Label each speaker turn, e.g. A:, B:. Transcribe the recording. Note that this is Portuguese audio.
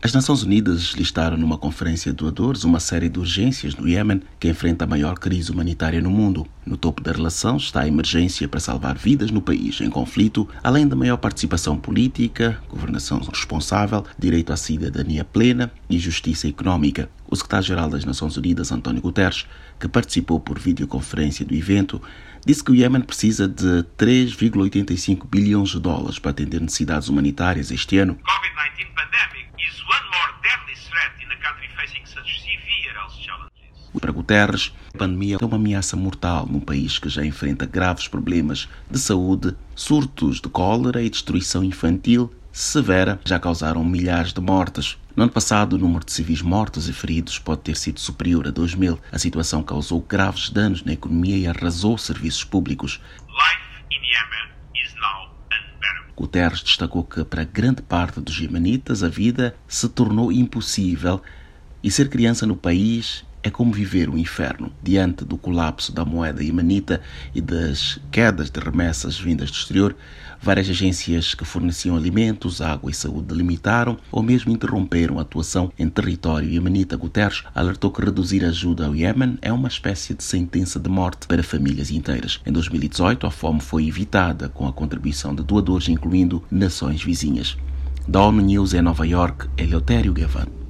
A: As Nações Unidas listaram numa conferência de doadores uma série de urgências no Iêmen, que enfrenta a maior crise humanitária no mundo. No topo da relação está a emergência para salvar vidas no país em conflito, além da maior participação política, governação responsável, direito à cidadania plena e justiça económica. O secretário-geral das Nações Unidas, António Guterres, que participou por videoconferência do evento, disse que o Iêmen precisa de 3,85 bilhões de dólares para atender necessidades humanitárias este ano.
B: COVID-19 pandemic is one more deadly threat in a country facing such severe health challenges.
A: Para Guterres, a pandemia é uma ameaça mortal num país que já enfrenta graves problemas de saúde, surtos de cólera e destruição infantil severa já causaram milhares de mortes. No ano passado, o número de civis mortos e feridos pode ter sido superior a 2.000. A situação causou graves danos na economia e arrasou serviços públicos.
B: Life in Yemen is now unbearable.
A: Guterres destacou que, para grande parte dos iemenitas, a vida se tornou impossível e ser criança no país é como viver um inferno. Diante do colapso da moeda iemenita e das quedas de remessas vindas do exterior, várias agências que forneciam alimentos, água e saúde limitaram ou mesmo interromperam a atuação em território iemenita. Guterres alertou que reduzir a ajuda ao Iêmen é uma espécie de sentença de morte para famílias inteiras. Em 2018, a fome foi evitada com a contribuição de doadores, incluindo nações vizinhas. Da ONU News em Nova York, Eleutério Gavan.